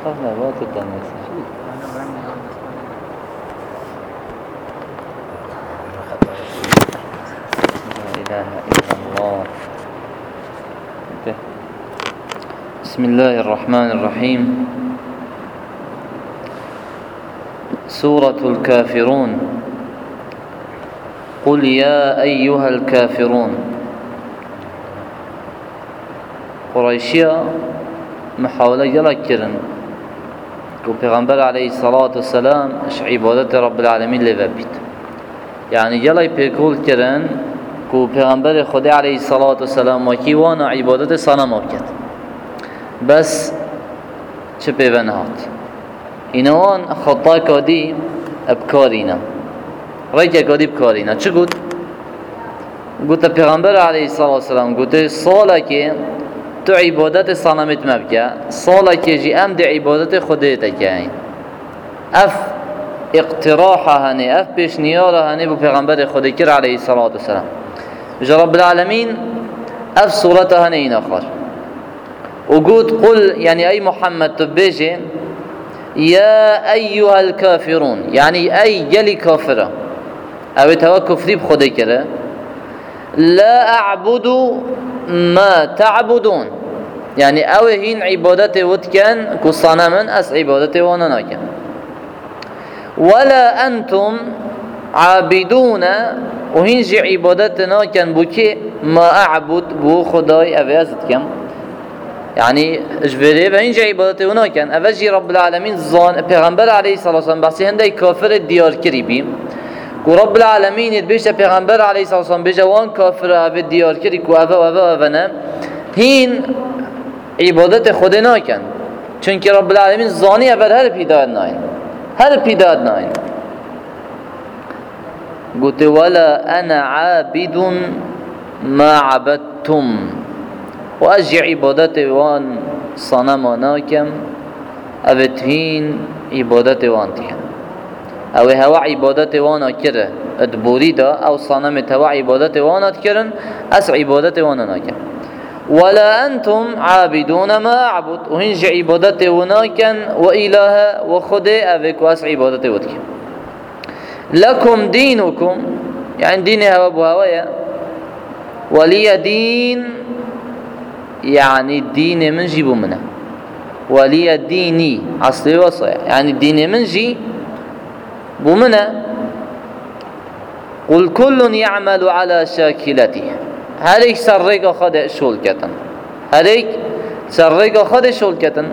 نبات الدنيا لا إله إلا الله. بسم الله الرحمن الرحيم. سورة الكافرون. قل يا أيها الكافرون. قريشيا محاولة يلكرن وبيغمبر عليه الصلاة والسلام اش عبادة رب العالمين لبابيت، يعني يلي بيقول كرن کو پیغمبر خدا علیه الصلاة والسلام وکی وانا عبادت صنم کرد، بس چه پیون هات اینا وان خطا کادی ابکارینا رای کادی بکارینا. چه گود؟ گوت پیغمبر علیه الصلاة والسلام گوت ساله که تو عبادت صنمت مبکه، ساله که جی ام دی عبادت خودت کهین. اف اقتراح هنی اف پیشنیار هنی بو پیغمبر خدا کر علیه الصلاة والسلام. رب العالمين اف صورتها هنين اخر وقود قل يعني اي محمد تبيجي يا ايها الكافرون، يعني اي جلي كافرة او توقف ذي بخدي كده. لا اعبد ما تعبدون، يعني او هين عبادتي ودكن كصنمن اس عبادتي وانا ناكن. ولا انتم عابدون، وهنجي عبادتنا كان بوكي ما أعبد بو خداي أبيازت كم، يعني إجباري بهنجي عبادتنا كان أفجي رب العالمين زان پیغمبر عليه الصلاة والسلام بس هندي كافر الديار كريبيم ورب العالمين يتبيش پیغمبر عليه الصلاة والسلام بجوان كافر أبي الديار كريك وأفا هين عبادت خدنا كان، چونك رب العالمين زاني أفر هر بيداد ناين هر بيداد ناين. قلت ولا أنا عابد ما عبدتم، وأجي عبادتي وان صنمناكم أبتهين عبادتي وان تيهم أو هوا عبادتي وانا كره ادبوري دا أو صنمت هوا عبادتي وانا تكرن أس عبادتي وانا ناكم. ولا أنتم عابدون ما أعبد، وهنج عبادتي وناكن وإله وخدي أبك وأس عبادتي ودكم. لكم دينكم، يعني ديني هوا بهوايا، ولي دين يعني الدين من جيبو منه، ولي ديني أصلي وصايا يعني الدين من جي بمنه. قل كل يعمل على شاكلته، هريك سرق خد شول كتن، هريك سرق خد شول كتن.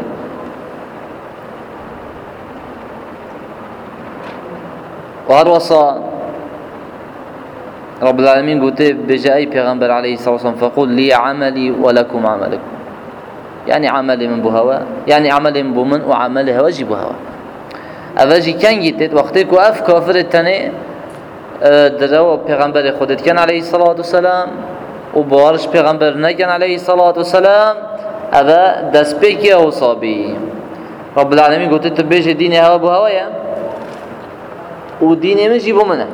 وهر وصا رب العالمين قلت بجاء پیغمبر عليه الصلاة والسلام فقل لي عملي ولكم عملكم، يعني عملي من بهوا، يعني عملي من بمن وعملي هواجي بهوا. أفاجي كان جيتت وقتك وأف كافر التاني دروا پیغمبر خودت كان عليه الصلاة والسلام وبارش پیغمبر نكان عليه الصلاة والسلام أفا دست بيكي أوصابي. رب العالمين قلت تبيش ديني هوا بهوايا وديني من جيبو منه.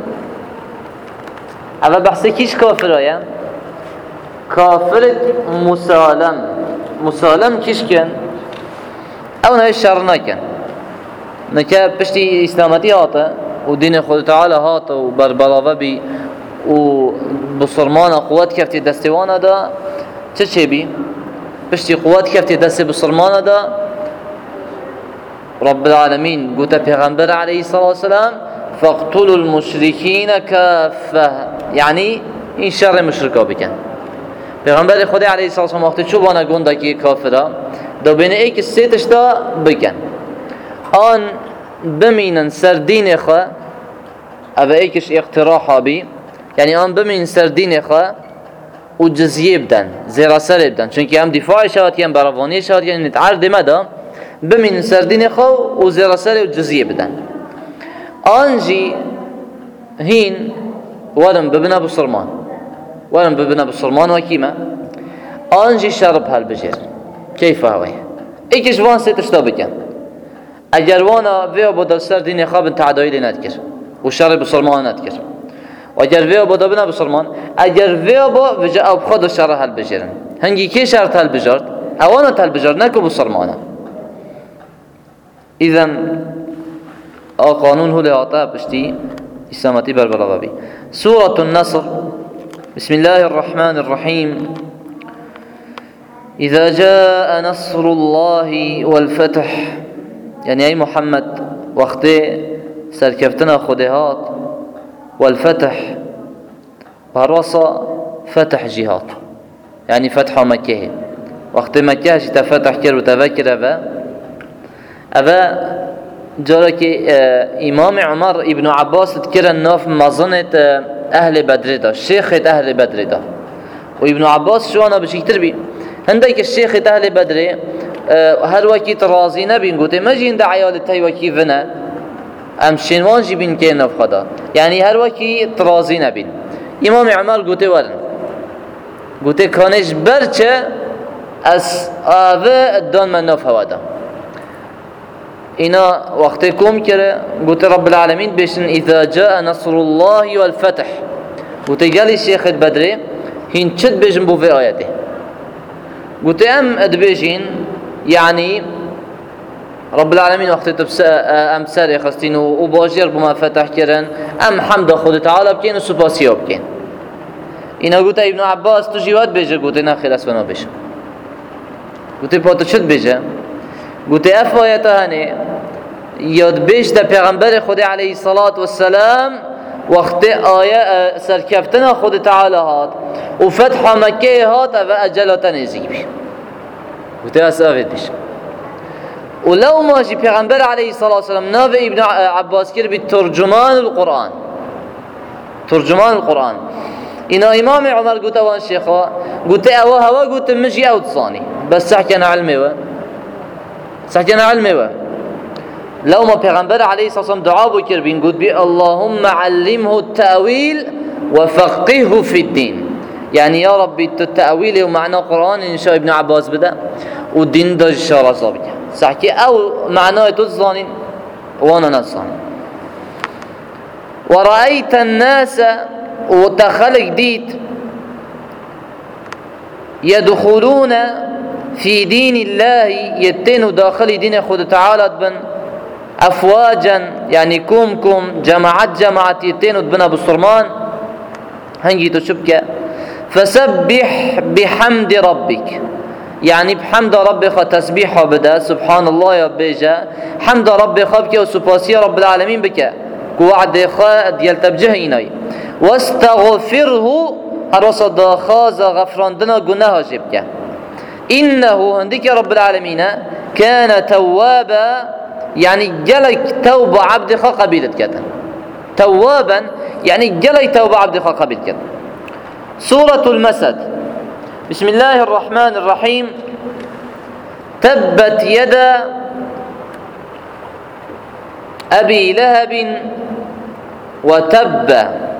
اما بحث كيش كافر آيا؟ كافر مسالم كيش كان؟ او نهي الشر نكن نكا بشتي اسلامتي هاتا ودين خود تعالى هاتا وبربلاوه بي وبصرمان قوات كفتي دستوانا دا چه بي؟ بشتي قوات كفتي دست بصرمان دا رب العالمين قلت پیغمبر عليه الصلاة والسلام فاقتلوا المشركين كافة، يعني این شر مشرکا بکن. پیغمبر خدا علیه الصلاة والسلام وقتی چو بانا گونده که کافره دو بین ایک سیتش دا بکن آن بمینن سر دین خواه او ایکش اقتراحا بی، یعنی آن بمین سر دین خواه و جزیه بدن زیرا سر بدن، چونکه هم دفاع شد هم براوانی شد یعنی نتعرض مدا بمین سر دین خواه و زیرا سر و جزیه بدن. آنجي هين ورم ببنا بصرمان ورم ببنا بصرمان وكيما آنجي شرب هالبجر كيف هو ايكش وان ستشتا بكن اگر وانا ويا بدل سر دين خاب تعدايل ندكر وشرب بصرمان ندكر واگر ويا بدل بنا بصرمان اگر ويا با وجا ابخد شر هالبجر هنگي كي شرط هالبجر اوانا هالبجر نكو بصرمانه إذن قانون هو لهاتا بشتي إسلامتي بالبلغبي. سورة النصر. بسم الله الرحمن الرحيم. إذا جاء نصر الله والفتح، يعني أي محمد وقت سركفتنا خدهات والفتح بروصة فتح جهات، يعني فتح مكة. وقت مكة تفتح كر وتذكر أبا جارك إمام عمر ابن عباس تذكر الناف مظنة أهل بدر دا، الشيخ أهل بدر دا. وابن عباس شو أنا بشكتر بي هندك الشيخ أهل بدر هر وقت راضي نبين قلت ما جين دا عيال تاي وكي فنا أم شنوان جبين كي ناف خدا، يعني هر وقت راضي نبين. إمام عمر قلت ورن قلت كانش برچه از آوه الدان من ناف هوادا. اینا وقتی کم کرده قلت رب العالمين بشن إذا جاء نصر الله والفتح. قلت قال الشيخ بدري هين چد بجن بو في آياته. قلت ادبجين يعني رب العالمين وقت امثال يخستين وباجر بما فتح كرن ام حمد خود تعالى بكين وسباسيا بكين. اینا قلت ابن عباس تجيوات بيجه. قلت ناخر اسفنا بيجه. قلت باتو چد بيجه. قلت اف آياته هنه یاد بیش در پیغمبر خدا علیه الصلاة والسلام وقت آیه سرکفتن خود تعالی هات و فتح مکه هات و اجلات نزدیک بی. قلت اسافید بیش. ولو ماجي پیغمبر علیه الصلاة والسلام ناو ابن عباس كر بترجمان القرآن. ترجمان القرآن. اینا امام عمر قلت وان شيخا قلت اوه هوا قلت مجي او تصاني بس سحكنا علمي و سحكنا علمي و لو ما پیغمبر علیه الصلاة والسلام دعا بکر بین قلت بي اللهم علمه التأويل وفقهه في الدين، يعني يا ربي التأويل ومعنى قرآن إن شاء ابن عباس بدا والدين داج شارع صابك سحكي أو معناه تزانين وانا نصان. ورأيت الناس وتخلق ديت يدخلون في دين الله يتنوا داخل دين خود تعالى بن أفواجا، يعني كوم جماعات يتنوا بنا بالصرمان هنجي تشبك. فسبح بحمد ربك، يعني بحمد ربك تسبيحه بدا سبحان الله يا بيجا حمد ربك بك وسباسي رب العالمين بك وعد خاد يلتبجهيني واستغفره الرصد خاز غفراندنا قناها جبك إنه عندك رب العالمين كان توابا، يعني جلك توبة عبدك قبيلت كذا. توابا يعني جلك توبة عبدك قبيلت كذا. سورة المسد. بسم الله الرحمن الرحيم. تبت يدا أبي لهب وتب.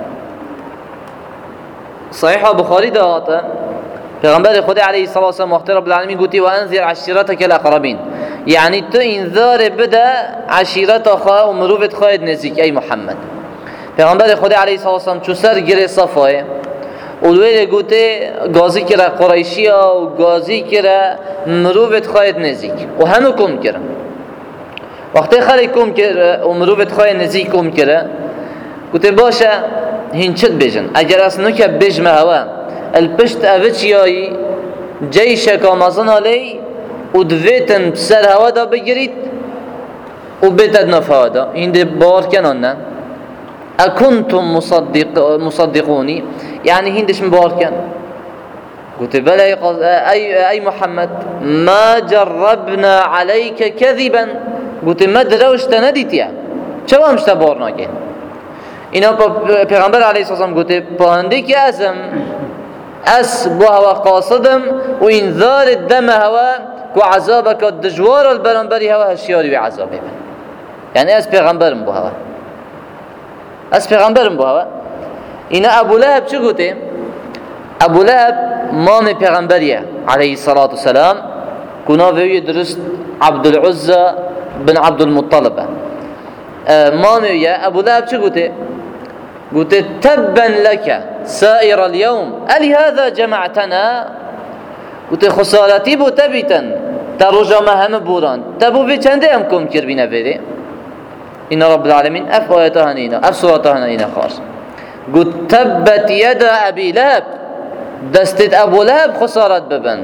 صحيح بخاري دهاته پیغمبر خدا علیه الصلاة والسلام وقت رب العالمین گوتی و انذر عشیرتک الاقربین، يعني تو انذار بده عشیرت خوا و مروفت خواهد نزدیک ای محمد. پیغمبر خدا علیه الصلاة والسلام چو سر گره صفایه اولویل گوته گازی کرا قریشیا و گازی کرا مروفت خواهد نزدیک و همه کم کرا. وقتی خالی کم کرا و مروفت خواهد نزدیک کم کرا گوته باشه هنچت بجن اگر اصلا که بجمه هوا البشت اوچیایی جیشک آمازن علی و دویتن سر هوا دا بگیرید و بیتد نف هوا دا هنده بار کنن نه اکنتم مصدقونی، يعني هندش مبار کن. قلت بله ای محمد ما جربنا عليك كذبا. قلت ما دروشت ندیتیا چه همشتا بار نکن. اینا پیغمبر علیه الصلاة والسلام قلت پاهنده که اس بو هوا قاصدم و انذار الدم هوا و عذابك الدجوار البرانبري هوا هشياري و عذابي من، يعني اس پیغمبرم بو هوا اس پیغمبرم بو هوا. اینا ابو لهب چه گوته؟ ابو لهب مام پیغمبریه علیه الصلاة والسلام كنا وی درست عبد العزى بن عبد المطلب مامي ابو لهب چه گوته؟ قلت تبا لك سائر اليوم ألهذا جمعتنا. قلت خسارتي بو تبتا تروجا ما هم بوران تبو في چنده هم كم كر بينا بيري إن رب العالمين أف آياتها هنينا أف سورتها هنينا خاص قلت تبت يد أبي لهب دستت أبو لهب خسارت ببن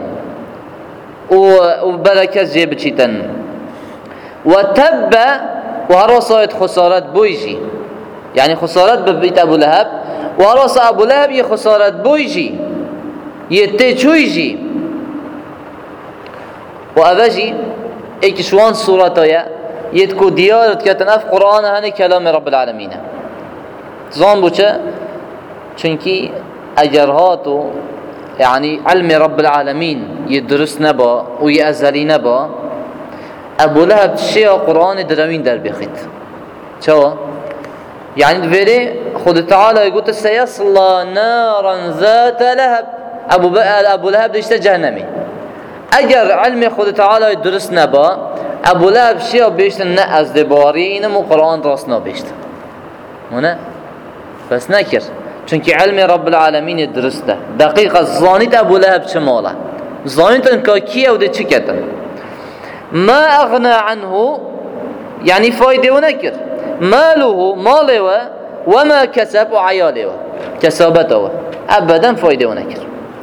وبركة جيب چيتن وتب وهرصايت خسارت بويجي يعني خسارت ببيت أبو لهب وهرص أبو لهب يخسارت بويجي يتيجويجي وأبجي ايك شوان صورتايا يتكو ديارت كتنف قرآن هني كلام رب العالمين زان بوچه چونكي اگر هاتو يعني علم رب العالمين يدرس نبا ويأزلي نبا أبو لهب شيء قرآن دروين در بخيت شو يعني فيري خد تعالى يقول سيصلى نارا ذات لهب أبو لهب ديشتا جهنمي اگر علم خود تعالى درست نبا ابو لهب شيء بيشت نه از دباري انمو قرآن راست نبيشت هنا بس نكر چونك علم رب العالمين درسته دقيقة زانيت ابو لهب شماله زانيت انكا كيه وده چكتن ما اغنى عنه يعني فايده ونكر ماله وما كسب وعياله كسبته ابدا فايده ونكر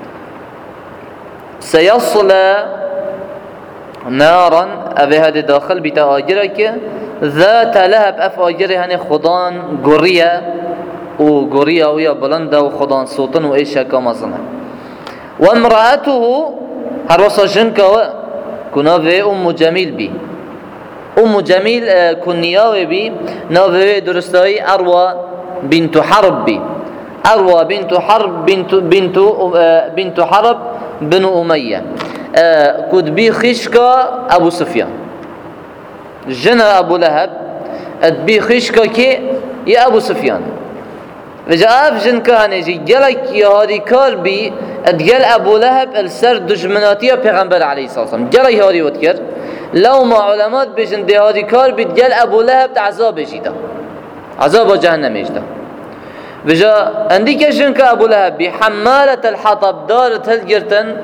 سيصلى نارا أبي هذا داخل بتاجرك ذات لهب أفاجره هني خدان قرية وقرية ويا بلندا وخدان صوتن وإيش كمازنا وامرأته هرسا جنكا كنا في أم جميل بي أم جميل كنياوي بي نافي درستاي أروى بنت حرب بي أروى بنت حرب بنت حرب بن أمية كود بي خشكا أبو سفيان جنا أبو لهب أدبي خشكا كي يا أبو سفيان وجاء جن كان يجي جلك يا هاري كاربي أدجل أبو لهب السر دشمناتية پیغمبر عليه الصلاة والسلام جلي هاري وتكر لو ما علماء بجن دي هاري كاربي جل أبو لهب عذاب يجيدا عذاب جهنم يجيدا وجاء عندك جن كأبو لهب بحمالة الحطب دار تلجرتن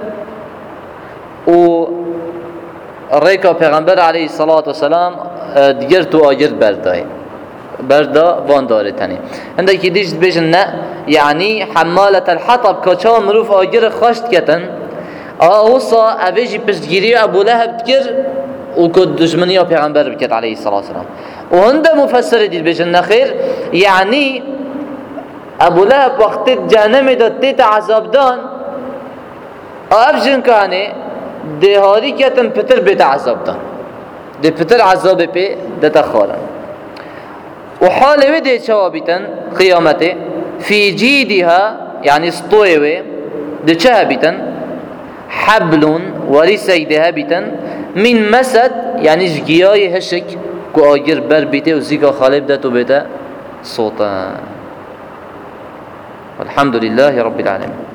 و ريكا پیغمبر عليه الصلاة والسلام دجرتو آجر بردا وان دارتني عندك ديش بيجن نه يعني حمالة الحطب كچا مروف آجر خشت كتن اوصا اويجي پشتگیری ابو لهب تكر وكد دشمنية پیغمبر بكت عليه الصلاة والسلام وهند مفسر دي بيجن نخير يعني ابو لهب وقت جهنم داد تيت عذاب دان افجن كاني دهاري كتن پتر بيت عذاب دان ده پتر عذاب بي دتا خارن وحال وده شوابتن قيامته في جيدها يعني سطوه ده شهبتن حبل ولسيدها بتن من مسد يعني جياي هشك كو آجر بر بيته وزيكا خالب داتو بيته صوتا والحمد لله رب العالمين.